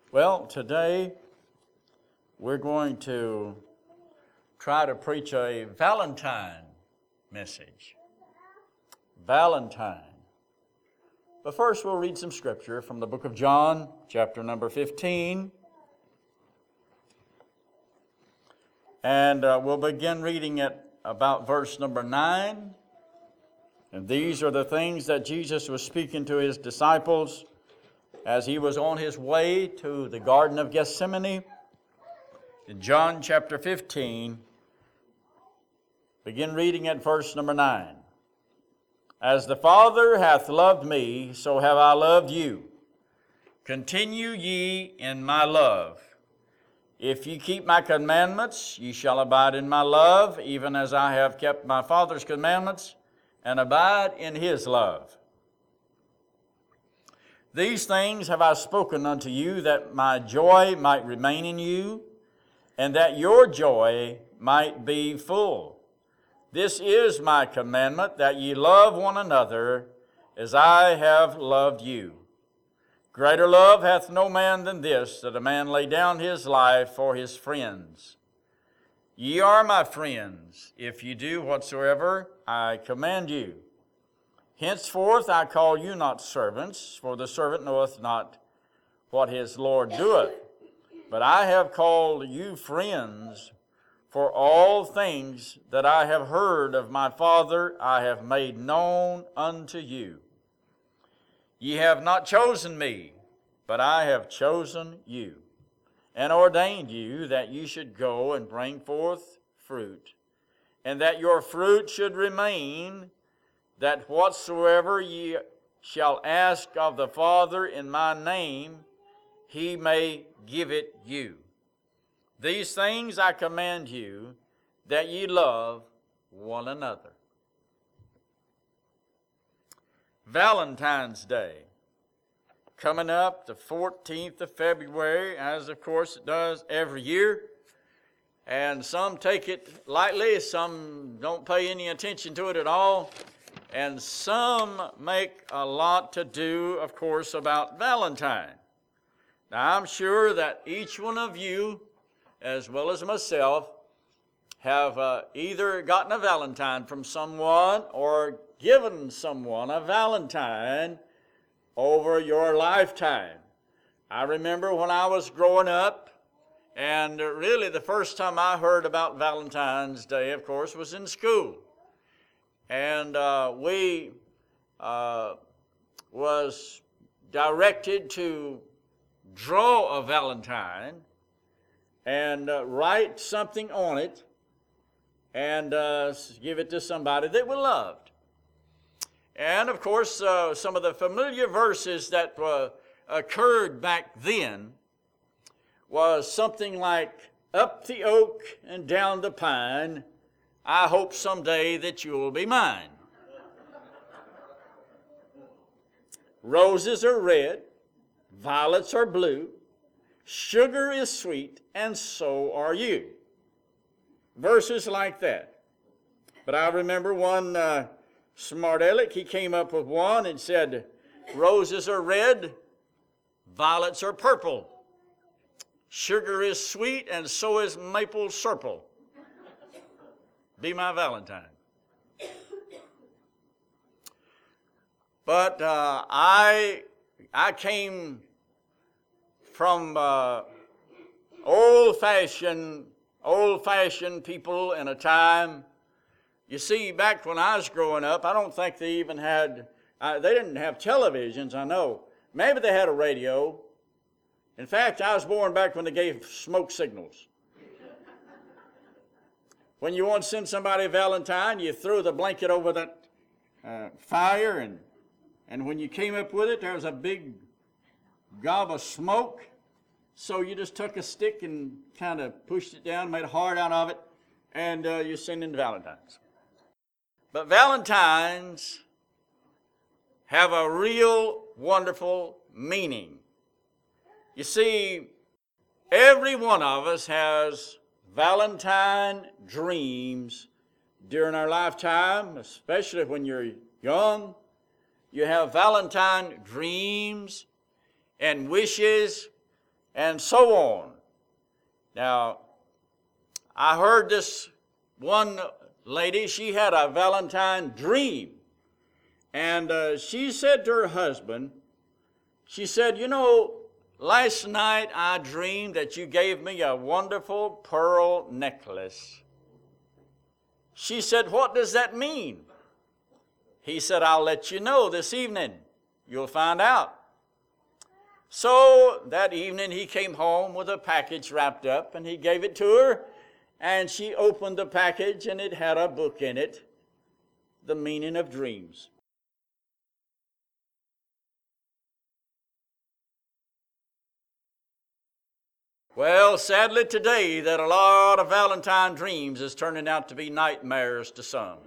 Well, today we're going to try to preach a Valentine message. Valentine. But first we'll read some scripture from the book of John, chapter number 15. And we'll begin reading at about verse number 9. And these are the things that Jesus was speaking to his disciples as he was on his way to the Garden of Gethsemane. In John chapter 15, begin reading at verse number 9. As the Father hath loved me, so have I loved you. Continue ye in my love. If ye keep my commandments, ye shall abide in my love, even as I have kept my Father's commandments, and abide in his love. These things have I spoken unto you, that my joy might remain in you, and that your joy might be full. This is my commandment, that ye love one another, as I have loved you. Greater love hath no man than this, that a man lay down his life for his friends. Ye are my friends, if ye do whatsoever I command you. Henceforth I call you not servants, for the servant knoweth not what his Lord doeth. But I have called you friends, for all things that I have heard of my Father I have made known unto you. Ye have not chosen me, but I have chosen you, and ordained you that ye should go and bring forth fruit, and that your fruit should remain, that whatsoever ye shall ask of the Father in my name, he may give it you. These things I command you, that ye love one another. Valentine's Day, coming up the 14th of February, as of course it does every year. And some take it lightly, some don't pay any attention to it at all. And some make a lot to do, of course, about Valentine. Now, I'm sure that each one of you, as well as myself, have either gotten a Valentine from someone or given someone a Valentine over your lifetime. I remember when I was growing up, and really the first time I heard about Valentine's Day, of course, was in school. And we was directed to draw a Valentine and write something on it and give it to somebody that we loved. And of course, some of the familiar verses that occurred back then was something like, up the oak and down the pine, I hope someday that you'll be mine. Roses are red, violets are blue, sugar is sweet, and so are you. Verses like that. But I remember one smart aleck, he came up with one and said, roses are red, violets are purple, sugar is sweet, and so is maple syrup. Be my Valentine. But I came from old-fashioned people in a time. You see, back when I was growing up, I don't think they even had, they didn't have televisions, I know. Maybe they had a radio. In fact, I was born back when they gave smoke signals. When you want to send somebody a Valentine, you throw the blanket over that fire, and when you came up with it, there was a big gob of smoke. So you just took a stick and kind of pushed it down, made a heart out of it, and you're sending Valentines. But Valentines have a real wonderful meaning. You see, every one of us has Valentine dreams during our lifetime, especially when you're young. You have Valentine dreams and wishes and so on. Now, I heard this one lady, she had a Valentine dream. And she said to her husband, she said, you know, last night I dreamed that you gave me a wonderful pearl necklace. She said, what does that mean? He said, I'll let you know this evening. You'll find out. So that evening he came home with a package wrapped up, and he gave it to her, and she opened the package, and it had a book in it, The Meaning of Dreams. Well, sadly today, that a lot of Valentine dreams is turning out to be nightmares to some.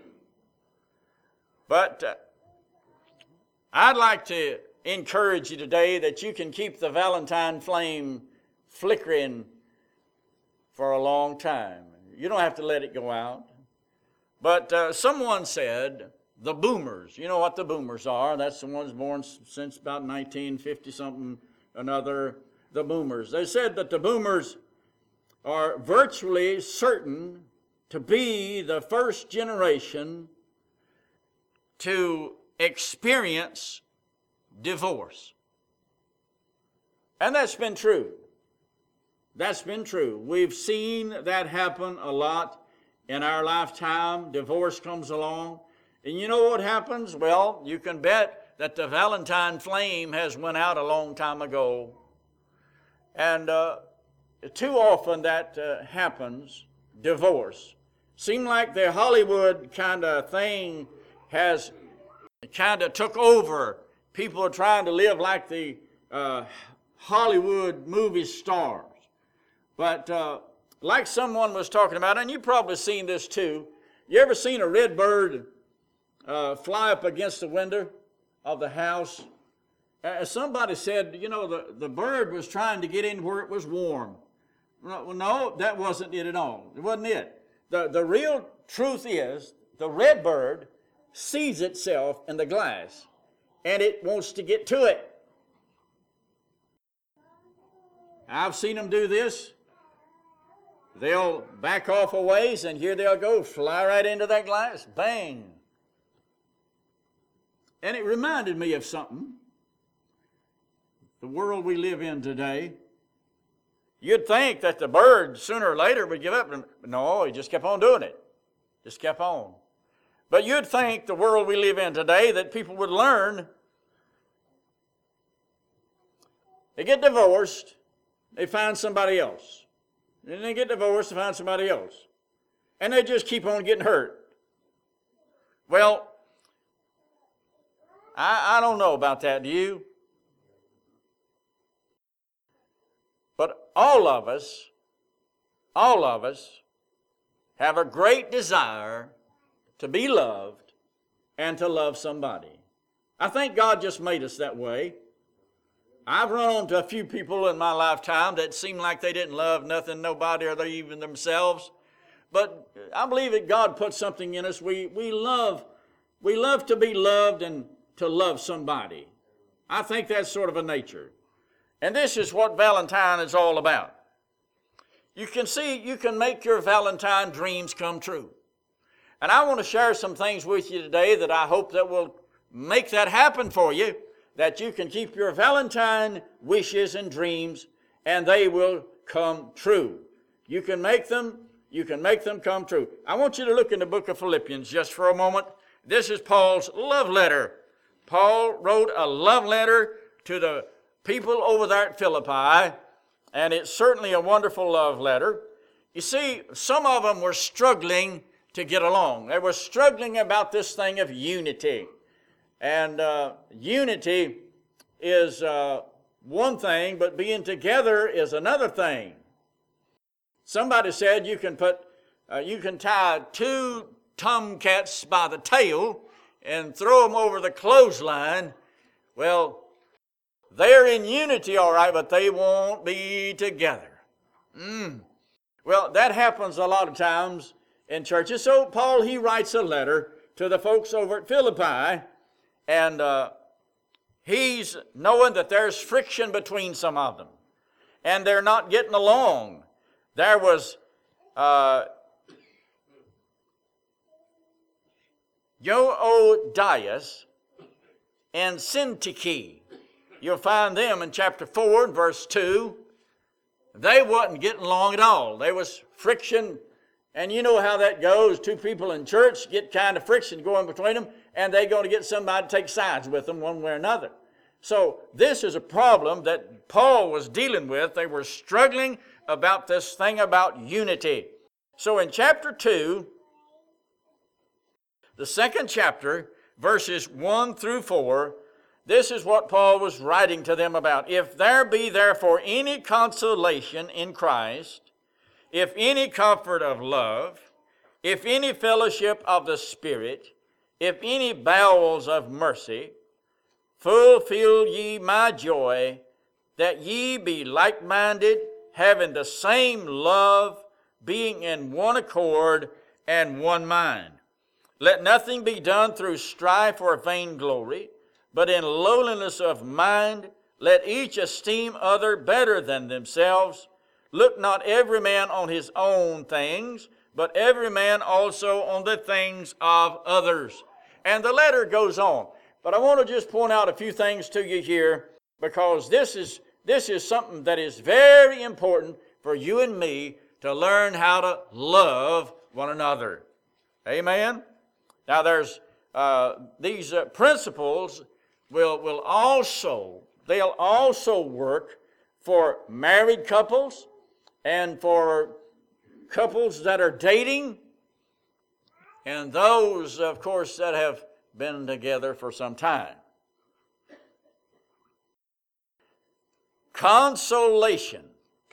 But I'd like to encourage you today that you can keep the Valentine flame flickering for a long time. You don't have to let it go out. But someone said, the boomers, you know what the boomers are. That's the ones born since about 1950-something, another, the boomers. They said that the boomers are virtually certain to be the first generation to experience divorce. And that's been true. That's been true. We've seen that happen a lot in our lifetime. Divorce comes along. And you know what happens? Well, you can bet that the Valentine flame has went out a long time ago. And too often that happens, divorce. Seems like the Hollywood kind of thing has kind of took over. People are trying to live like the Hollywood movie stars. But like someone was talking about, and you've probably seen this too, you ever seen a red bird fly up against the window of the house? Somebody said, you know, the bird was trying to get in where it was warm. No, that wasn't it at all. It wasn't it. The real truth is the red bird sees itself in the glass, and it wants to get to it. I've seen them do this. They'll back off a ways, and here they'll go, fly right into that glass. Bang. And it reminded me of something. The world we live in today. You'd think that the bird sooner or later would give up. No, he just kept on doing it. Just kept on. But you'd think the world we live in today that people would learn. They get divorced, they find somebody else. Then they get divorced and find somebody else. And they just keep on getting hurt. Well, I don't know about that, do you? But all of us have a great desire to be loved and to love somebody. I think God just made us that way. I've run into a few people in my lifetime that seemed like they didn't love nothing, nobody, or they even themselves. But I believe that God put something in us. We love to be loved and to love somebody. I think that's sort of a nature. And this is what Valentine is all about. You can see, you can make your Valentine dreams come true. And I want to share some things with you today that I hope that will make that happen for you, that you can keep your Valentine wishes and dreams, and they will come true. You can make them come true. I want you to look in the book of Philippians just for a moment. This is Paul's love letter. Paul wrote a love letter to the people over there at Philippi, and it's certainly a wonderful love letter. You see, some of them were struggling to get along. They were struggling about this thing of unity. And unity is one thing, but being together is another thing. Somebody said you can tie two tomcats by the tail and throw them over the clothesline. Well, they're in unity, all right, but they won't be together. Well, that happens a lot of times in churches. So Paul, he writes a letter to the folks over at Philippi, and he's knowing that there's friction between some of them. and they're not getting along. There was Euodias and Syntyche. You'll find them in chapter 4 and verse 2. They wasn't getting along at all. There was friction, and you know how that goes. Two people in church get kind of friction going between them, and they're going to get somebody to take sides with them one way or another. So this is a problem that Paul was dealing with. They were struggling about this thing about unity. So in chapter 2, the second chapter, verses 1 through 4, this is what Paul was writing to them about. If there be therefore any consolation in Christ, if any comfort of love, if any fellowship of the Spirit, if any bowels of mercy, fulfill ye my joy, that ye be like-minded, having the same love, being in one accord and one mind. Let nothing be done through strife or vainglory, but in lowliness of mind, let each esteem other better than themselves. Look not every man on his own things, but every man also on the things of others. And the letter goes on. But I want to just point out a few things to you here, because this is something that is very important for you and me to learn how to love one another. Amen? Now there's these principles will also work for married couples and for couples that are dating, and those, of course, that have been together for some time. Consolation.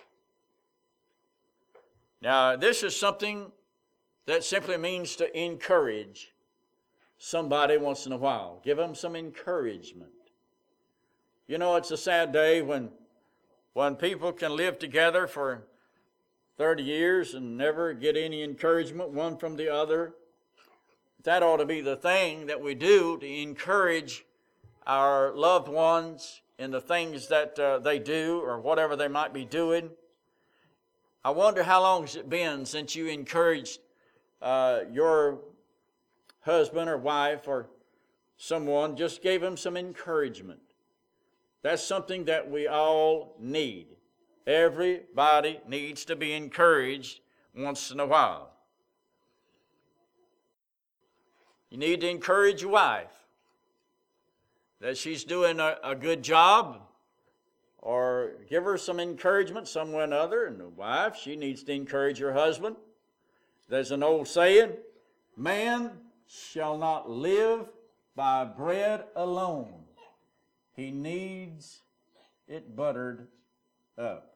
Now, this is something that simply means to encourage somebody once in a while. Give them some encouragement. You know, it's a sad day when people can live together for 30 years and never get any encouragement one from the other. That ought to be the thing that we do to encourage our loved ones in the things that they do or whatever they might be doing. I wonder how long has it been since you encouraged your husband or wife or someone, just gave them some encouragement. That's something that we all need. Everybody needs to be encouraged once in a while. You need to encourage your wife that she's doing a good job, or give her some encouragement some way or another. And the wife, she needs to encourage her husband. There's an old saying, man shall not live by bread alone. He needs it buttered up.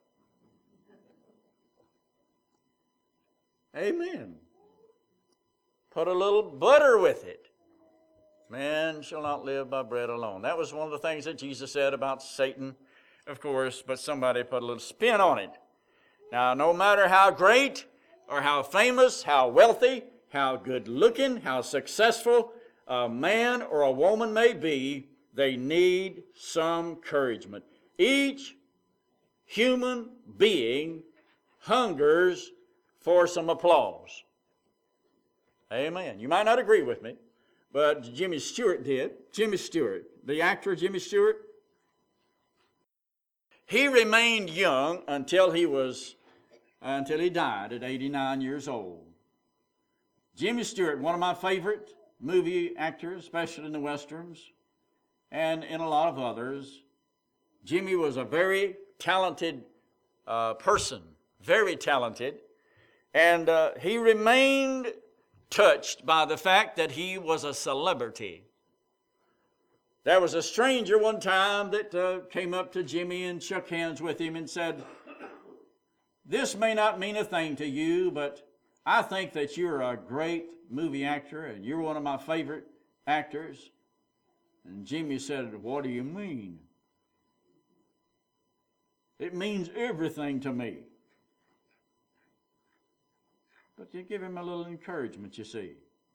Amen. Put a little butter with it. Man shall not live by bread alone. That was one of the things that Jesus said about Satan, of course, but somebody put a little spin on it. Now, no matter how great or how famous, how wealthy, how good looking, how successful a man or a woman may be, they need some encouragement. Each human being hungers for some applause. Amen. You might not agree with me, but Jimmy Stewart did. Jimmy Stewart, the actor Jimmy Stewart, he remained young until he died at 89 years old. Jimmy Stewart, one of my favorite movie actors, especially in the Westerns and in a lot of others. Jimmy was a very talented person, very talented, and he remained touched by the fact that he was a celebrity. There was a stranger one time that came up to Jimmy and shook hands with him and said, "This may not mean a thing to you, but I think that you're a great movie actor and you're one of my favorite actors." And Jimmy said, "What do you mean?" "It means everything to me." But you give him a little encouragement, you see.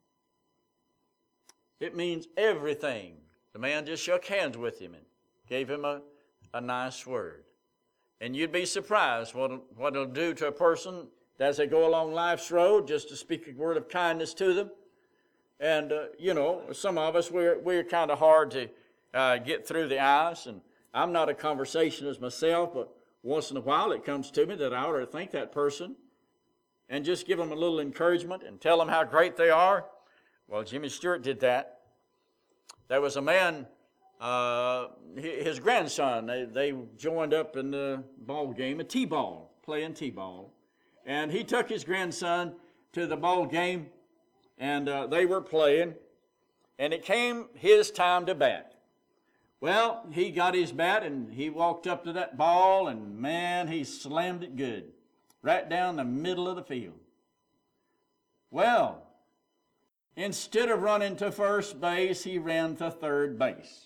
It means everything. The man just shook hands with him and gave him a nice word. And you'd be surprised what it'll do to a person as they go along life's road, just to speak a word of kindness to them. And, some of us, we're kind of hard to get through the ice. And I'm not a conversationalist myself, but once in a while it comes to me that I ought to thank that person and just give them a little encouragement and tell them how great they are. Well, Jimmy Stewart did that. There was a man, his grandson, they joined up in the ball game, a t-ball, playing t-ball. And he took his grandson to the ball game, and they were playing, and it came his time to bat. Well, he got his bat, and he walked up to that ball, and man, he slammed it good, right down the middle of the field. Well, instead of running to first base, he ran to third base.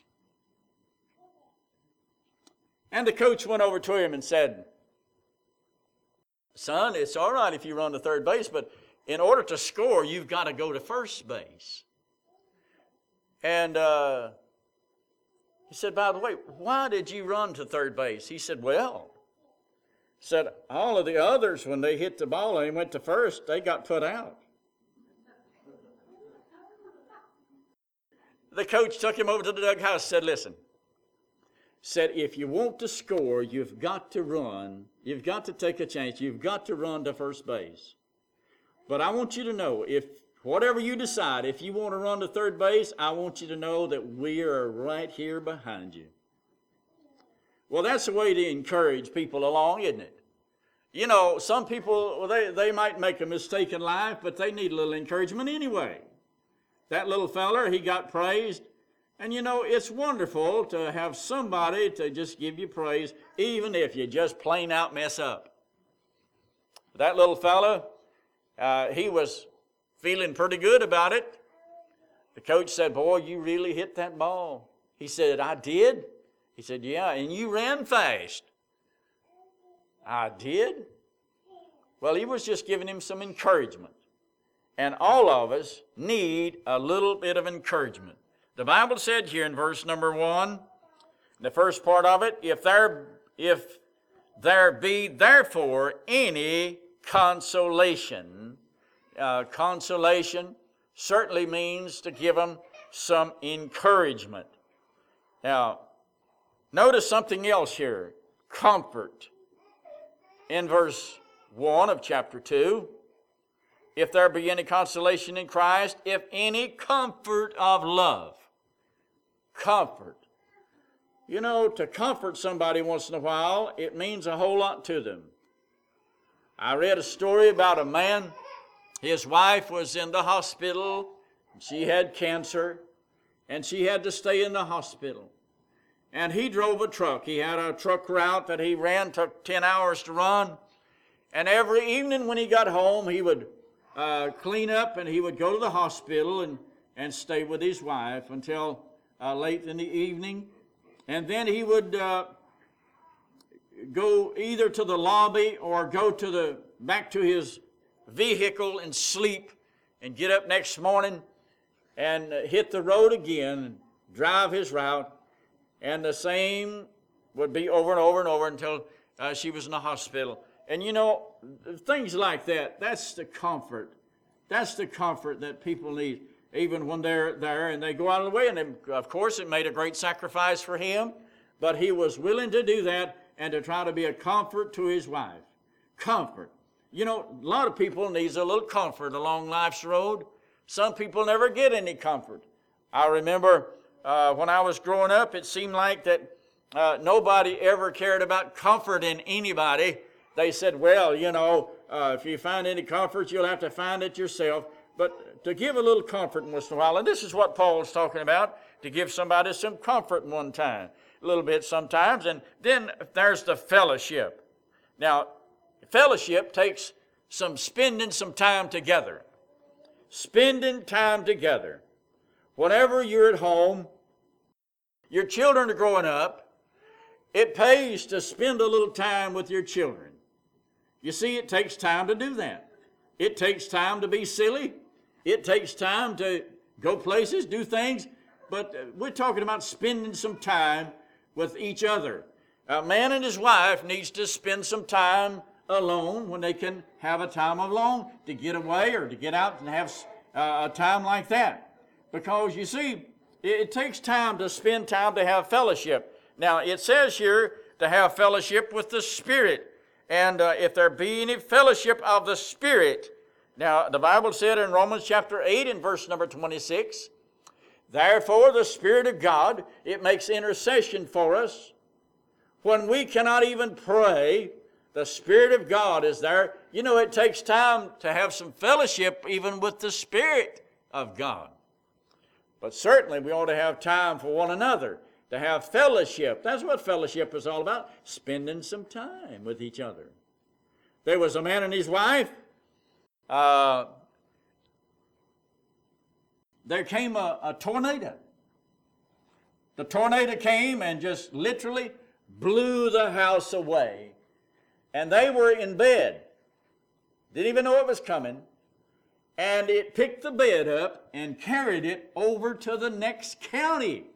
And the coach went over to him and said, "Son, it's all right if you run to third base, but in order to score, you've got to go to first base." And he said, "By the way, why did you run to third base?" He said, "All of the others, when they hit the ball and went to first, they got put out." The coach took him over to the dugout and said, "Listen," said, "if you want to score, you've got to run. You've got to take a chance. You've got to run to first base. But I want you to know, if whatever you decide, if you want to run to third base, I want you to know that we are right here behind you." Well, that's a way to encourage people along, isn't it? You know, some people, they might make a mistake in life, but they need a little encouragement anyway. That little feller, he got praised. And you know, it's wonderful to have somebody to just give you praise, even if you just plain out mess up. That little fella, he was feeling pretty good about it. The coach said, "Boy, you really hit that ball." He said, "I did?" He said, "Yeah, and you ran fast." "I did?" Well, he was just giving him some encouragement. And all of us need a little bit of encouragement. The Bible said here in verse number 1, the first part of it, if there be therefore any consolation, consolation certainly means to give them some encouragement. Now, notice something else here, comfort. In verse 1 of chapter 2, if there be any consolation in Christ, if any comfort of love. Comfort. You know, to comfort somebody once in a while, it means a whole lot to them. I read a story about a man. His wife was in the hospital. She had cancer, and she had to stay in the hospital. And he drove a truck. He had a truck route that he ran, took 10 hours to run. And every evening when he got home, he would clean up, and he would go to the hospital and stay with his wife until late in the evening. And then he would go either to the lobby or go back to his vehicle and sleep, and get up next morning and hit the road again and drive his route. And the same would be over and over and over until she was in the hospital. And you know, things like that, that's the comfort. That's the comfort that people need, even when they're there and they go out of the way. And of course, it made a great sacrifice for him, but he was willing to do that and to try to be a comfort to his wife. Comfort. You know, a lot of people needs a little comfort along life's road. Some people never get any comfort. I remember when I was growing up, it seemed like that nobody ever cared about comforting anybody. They said, well, you know, if you find any comfort, you'll have to find it yourself. But to give a little comfort once in a while, and this is what Paul's talking about, to give somebody some comfort one time, a little bit sometimes. And then there's the fellowship. Now, fellowship takes spending some time together. Spending time together. Whenever you're at home, your children are growing up, it pays to spend a little time with your children. You see, it takes time to do that. It takes time to be silly. It takes time to go places, do things. But we're talking about spending some time with each other. A man and his wife needs to spend some time alone when they can have a time alone to get away or to get out and have a time like that. Because you see, it takes time to spend time to have fellowship. Now, it says here to have fellowship with the Spirit. And if there be any fellowship of the Spirit, now the Bible said in Romans chapter 8 and verse number 26, therefore the Spirit of God, it makes intercession for us. When we cannot even pray, the Spirit of God is there. You know, it takes time to have some fellowship even with the Spirit of God. But certainly we ought to have time for one another, to have fellowship. That's what fellowship is all about, spending some time with each other. There was a man and his wife. There came a tornado. The tornado came and just literally blew the house away. And they were in bed. Didn't even know it was coming. And it picked the bed up and carried it over to the next county.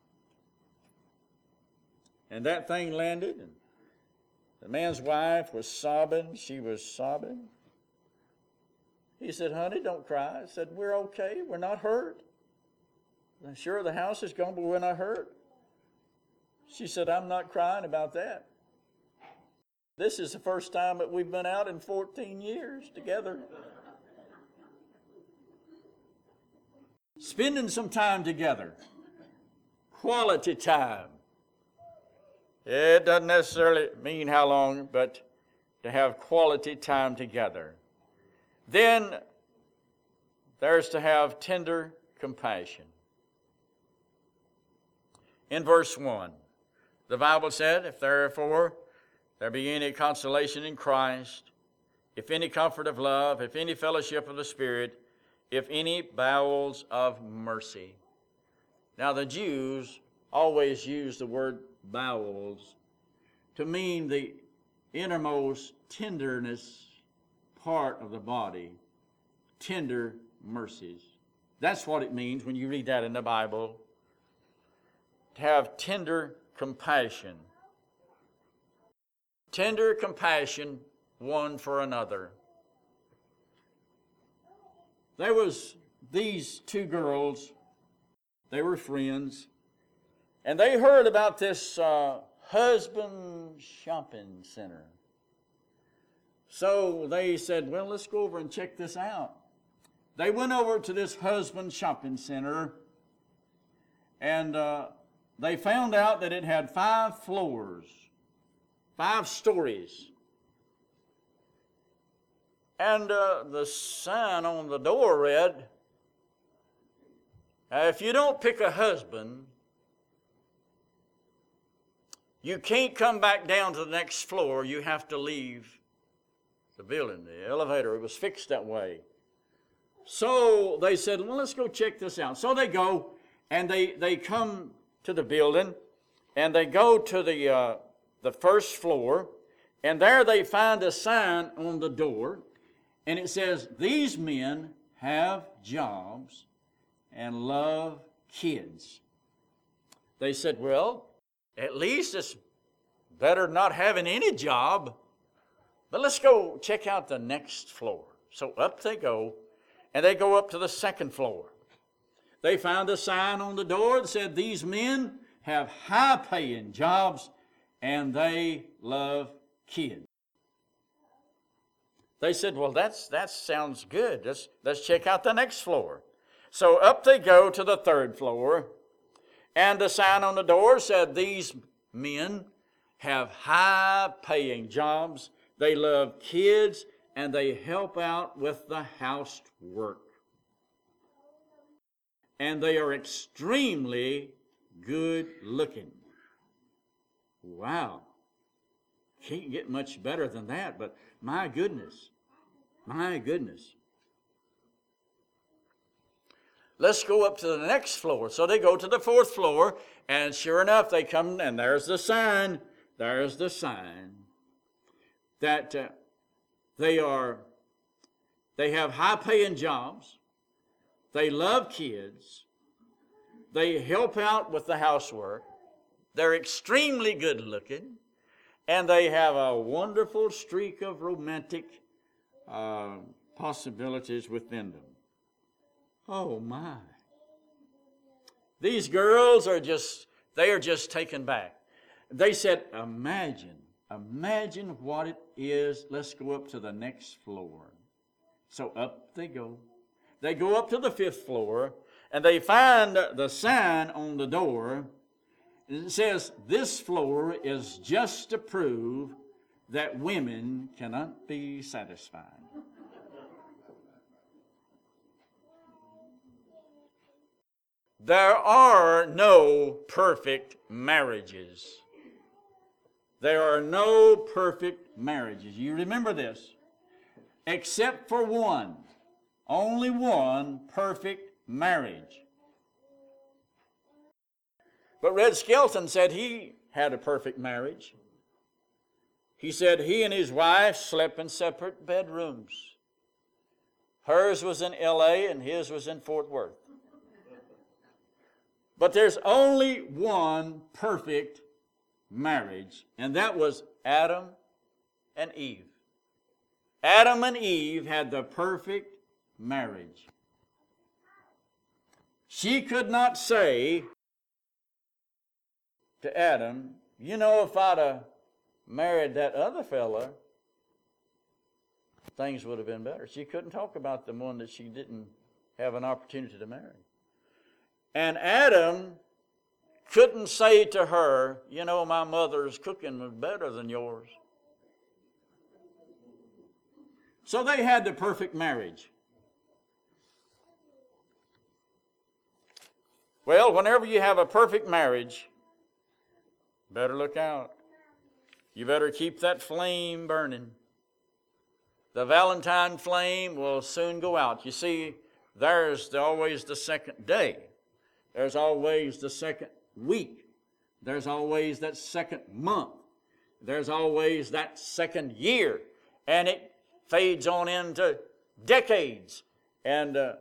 And that thing landed, and the man's wife was sobbing. She was sobbing. He said, honey, don't cry. I said, we're okay. We're not hurt. I'm sure the house is gone, but we're not hurt. She said, I'm not crying about that. This is the first time that we've been out in 14 years together. Spending some time together. Quality time. It doesn't necessarily mean how long, but to have quality time together. Then there's to have tender compassion. In verse 1, the Bible said, if therefore there be any consolation in Christ, if any comfort of love, if any fellowship of the Spirit, if any bowels of mercy. Now the Jews always use the word bowels to mean the innermost tenderness part of the body, tender mercies. That's what it means when you read that in the Bible, to have tender compassion. Tender compassion one for another. There was these two girls, they were friends, and they heard about this husband shopping center. So they said, well, let's go over and check this out. They went over to this husband shopping center, and they found out that it had 5 floors, 5 stories. And the sign on the door read, if you don't pick a husband, you can't come back down to the next floor. You have to leave the building. The elevator, it was fixed that way. So they said, well, let's go check this out. So they go, and they come to the building, and they go to the first floor, and there they find a sign on the door, and it says, these men have jobs and love kids. They said, well, at least it's better not having any job, but let's go check out the next floor. So up they go, and they go up to the second floor. They found a sign on the door that said, these men have high-paying jobs and they love kids. They said, well, that sounds good. Let's check out the next floor. So up they go to the third floor, and the sign on the door said, these men have high-paying jobs, they love kids, and they help out with the housework. And they are extremely good looking. Wow. Can't get much better than that, but my goodness. My goodness. Let's go up to the next floor. So they go to the 4th floor, and sure enough, they come, and there's the sign. There's the sign that they have high-paying jobs. They love kids. They help out with the housework. They're extremely good-looking. and they have a wonderful streak of romantic possibilities within them. Oh my. These girls are just taken back. They said, imagine what it is. Let's go up to the next floor. So up they go. They go up to the 5th floor, and they find the sign on the door. It says, this floor is just to prove that women cannot be satisfied. There are no perfect marriages. There are no perfect marriages. You remember this. Except for one. Only one perfect marriage. But Red Skelton said he had a perfect marriage. He said he and his wife slept in separate bedrooms. Hers was in L.A. and his was in Fort Worth. But there's only one perfect marriage, and that was Adam and Eve. Adam and Eve had the perfect marriage. She could not say to Adam, you know, if I'd married that other fella, things would have been better. She couldn't talk about the one that she didn't have an opportunity to marry. And Adam couldn't say to her, you know, my mother's cooking was better than yours. So they had the perfect marriage. Well, whenever you have a perfect marriage, better look out. You better keep that flame burning. The Valentine flame will soon go out. You see, there's always the second day. There's always the second week. There's always that second month. There's always that second year. And it fades on into decades. And the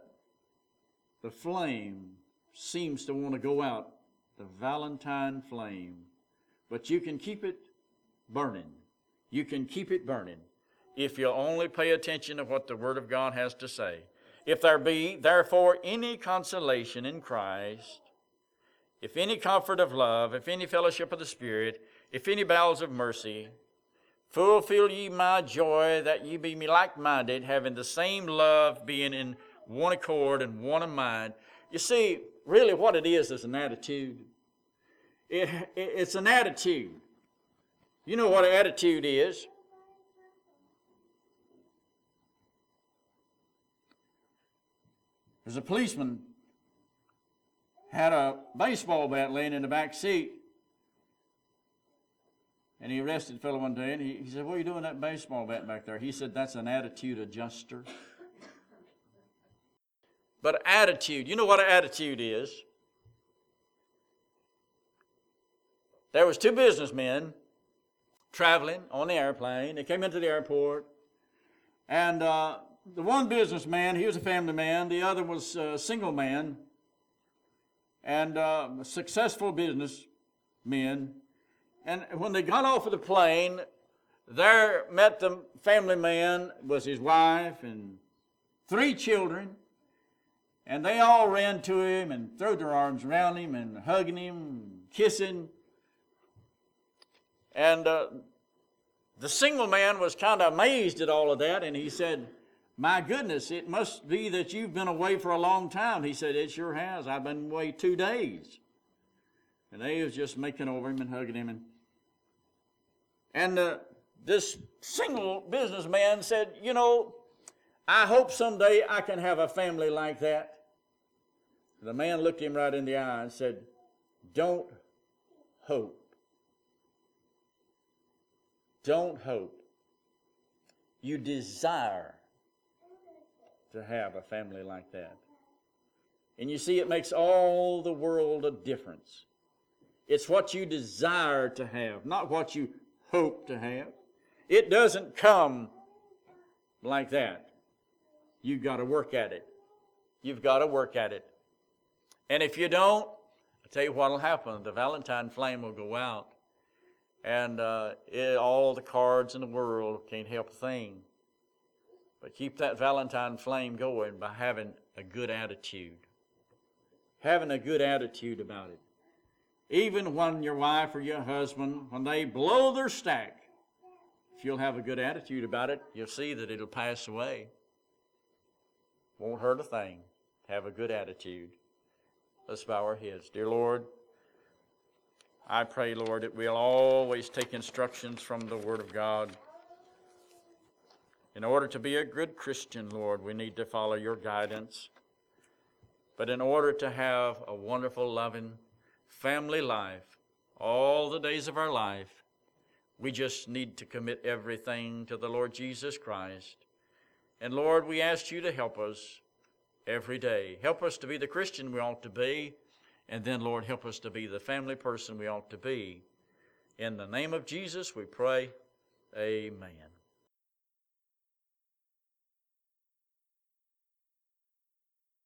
flame seems to want to go out, the Valentine flame. But you can keep it burning. You can keep it burning if you'll only pay attention to what the Word of God has to say. If there be, therefore, any consolation in Christ, if any comfort of love, if any fellowship of the Spirit, if any bowels of mercy, fulfill ye my joy, that ye be like-minded, having the same love, being in one accord and one of mind. You see, really what it is an attitude. It's an attitude. You know what an attitude is? There's a policeman had a baseball bat laying in the back seat, and he arrested a fellow one day, and he said, what are you doing with that baseball bat back there? He said, that's an attitude adjuster. But attitude, you know what an attitude is? There was 2 businessmen traveling on the airplane. They came into the airport, and the one businessman, he was a family man. The other was a single man, and successful businessmen. And when they got off of the plane, there met the family man, was his wife and 3 children. And they all ran to him and threw their arms around him and hugging him, kissing. And the single man was kind of amazed at all of that, and he said, my goodness, it must be that you've been away for a long time. He said, it sure has. I've been away 2 days. And they was just making over him and hugging him. And this single businessman said, you know, I hope someday I can have a family like that. The man looked him right in the eye and said, don't hope. Don't hope. You desire to have a family like that. And you see, it makes all the world a difference. It's what you desire to have, not what you hope to have. It doesn't come like that. You've got to work at it. You've got to work at it. And if you don't, I'll tell you what will happen. The Valentine flame will go out. And all the cards in the world can't help a thing. But keep that Valentine flame going by having a good attitude. Having a good attitude about it. Even when your wife or your husband, when they blow their stack, if you'll have a good attitude about it, you'll see that it'll pass away. Won't hurt a thing. Have a good attitude. Let's bow our heads. Dear Lord, I pray, Lord, that we'll always take instructions from the Word of God. In order to be a good Christian, Lord, we need to follow your guidance. But in order to have a wonderful, loving family life, all the days of our life, we just need to commit everything to the Lord Jesus Christ. And Lord, we ask you to help us every day. Help us to be the Christian we ought to be. And then, Lord, help us to be the family person we ought to be. In the name of Jesus we pray, amen.